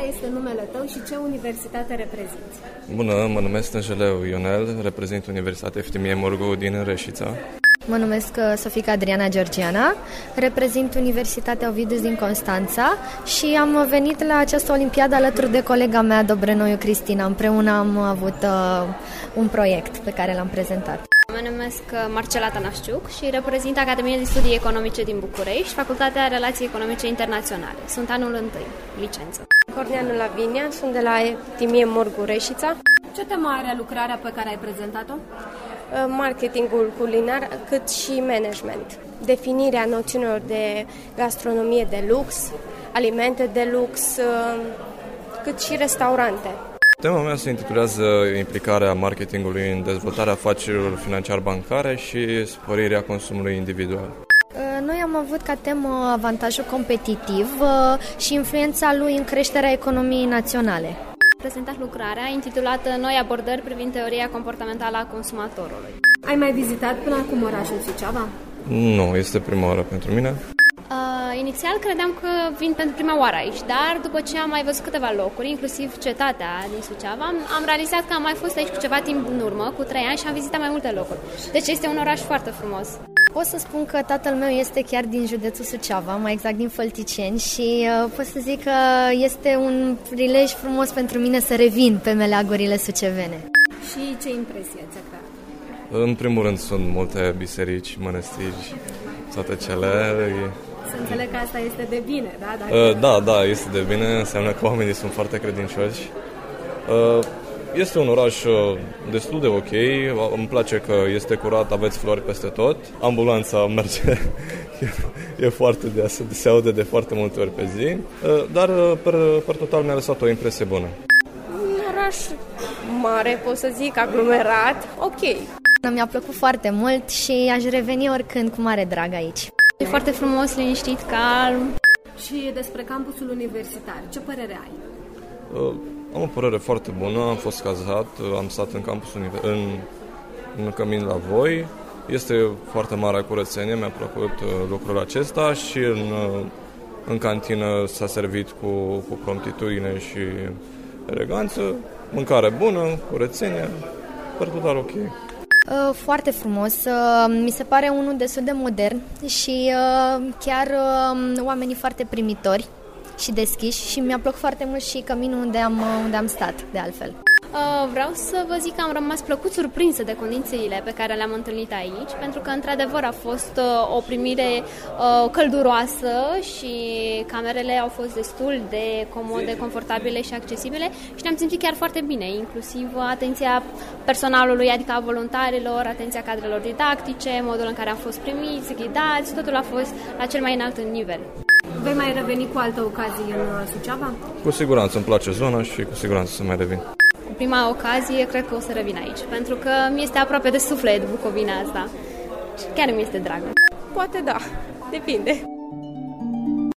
este numele tău și ce universitate reprezinți? Bună, mă numesc Stânjeleu Ionel, reprezint Universitatea Eftimie Mureș din Reșița. Mă numesc Sofica Adriana Georgiana, reprezint Universitatea Ovidiu din Constanța și am venit la această olimpiadă alături de colega mea, Dobrenoiu Cristina. Împreună am avut un proiect pe care l-am prezentat. Mă numesc Marcela Tanașciuc și reprezint Academia de Studii Economice din București, Facultatea Relații Economice Internaționale. Sunt anul 1, licență. Corneanu Lavinia, sunt de la Eftimie Mureș Reșița. Ce temă are lucrarea pe care ai prezentat-o? Marketingul culinar, cât și management. Definirea noțiunilor de gastronomie de lux, alimente de lux, cât și restaurante. Tema mea se intitulează implicarea marketingului în dezvoltarea afacerilor financiar-bancare și sporirea consumului individual. Noi am avut ca temă avantajul competitiv și influența lui în creșterea economiei naționale. Prezentat lucrarea intitulată Noi abordări privind teoria comportamentală a consumatorului. Ai mai vizitat până acum orașul Suceava? Nu, este prima oară pentru mine. Inițial credeam că vin pentru prima oară aici, dar după ce am mai văzut câteva locuri, inclusiv cetatea din Suceava, am realizat că am mai fost aici cu ceva timp în urmă, cu 3 ani, și am vizitat mai multe locuri. Deci este un oraș foarte frumos. Pot să spun că tatăl meu este chiar din județul Suceava, mai exact din Fălticeni, și pot să zic că este un prilej frumos pentru mine să revin pe meleagurile sucevene. Și ce impresie ți-a creat? În primul rând sunt multe biserici, mănăstiri, toate cele. Să înțeleg că asta este de bine, da? Da, este de bine, înseamnă că oamenii sunt foarte credincioși. Este un oraș destul de ok, îmi place că este curat, aveți flori peste tot. Ambulanța merge, e foarte deasă, se aude de foarte multe ori pe zi, dar per total mi-a lăsat o impresie bună. Un oraș mare, pot să zic, aglomerat, ok. Mi-a plăcut foarte mult și aș reveni oricând cu mare drag aici. E foarte frumos, liniștit, calm. Și despre campusul universitar, ce părere ai? Am o părere foarte bună, am fost cazat, am stat în campusul în cămin la voi. Este foarte mare curățenie, mi-a plăcut lucrul acesta și în cantină s-a servit cu promptitudine și eleganță, mâncare bună, curățenie, per total ok. Foarte frumos, mi se pare unul destul de modern și chiar oamenii foarte primitori și deschiși și mi-a plăcut foarte mult și căminul unde am stat, de altfel. Vreau să vă zic că am rămas plăcut surprinsă de condițiile pe care le-am întâlnit aici, pentru că într-adevăr a fost o primire călduroasă și camerele au fost destul de comode, confortabile și accesibile și ne-am simțit chiar foarte bine, inclusiv atenția personalului, adică a voluntarilor, atenția cadrelor didactice, modul în care am fost primiți, ghidați, totul a fost la cel mai înalt nivel. Vei mai reveni cu altă ocazie în Suceava? Cu siguranță îmi place zona și cu siguranță să mai revin. Cu prima ocazie cred că o să revin aici, pentru că mi este aproape de suflet Bucovina asta și chiar mi este dragă. Poate da, depinde.